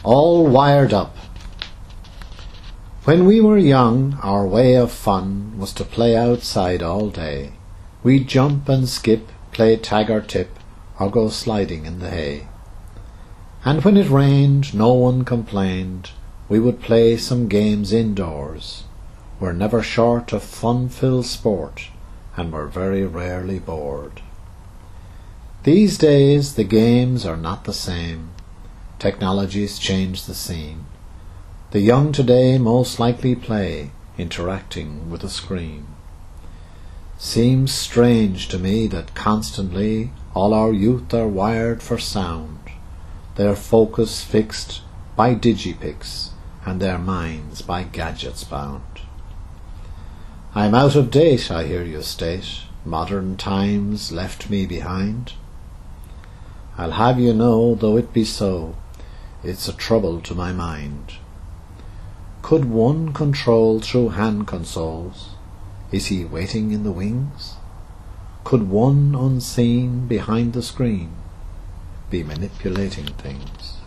all wired up. When we were young, our way of fun was to play outside all day. We'd jump and skip, play tag or tip, or go sliding in the hay. And when it rained, no one complained. We would play some games indoors. We're never short of fun-filled sport, and we're very rarely bored. These days the games are not the same. Technology's changed the scene. The young today most likely play, interacting with a screen. Seems strange to me that constantly all our youth are wired for sound, their focus fixed by digipix, and their minds by gadgets bound. I'm out of date, I hear you state, modern times left me behind. I'll have you know, though it be so, it's a trouble to my mind. Could one control through hand consoles? Is he waiting in the wings? Could one unseen behind the screen be manipulating things?